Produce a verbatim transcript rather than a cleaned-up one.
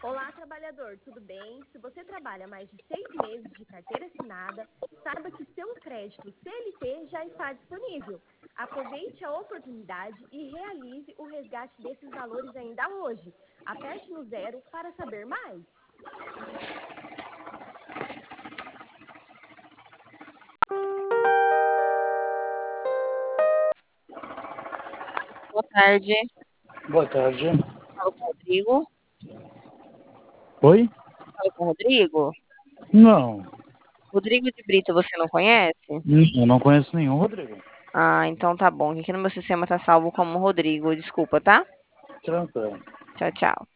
Olá, trabalhador, tudo bem? Se você trabalha mais de seis meses de carteira assinada, saiba que seu crédito C L T já está disponível. Aproveite a oportunidade e realize o resgate desses valores ainda hoje. Aperte no zero para saber mais. Boa tarde. Boa tarde. Falo com o Rodrigo. Oi? Falo com o Rodrigo. Não. Rodrigo de Brito, você não conhece? Eu não conheço nenhum Rodrigo. Ah, então tá bom. Aqui no meu sistema tá salvo como Rodrigo. Desculpa, tá? Tranquilo. Tchau, tchau.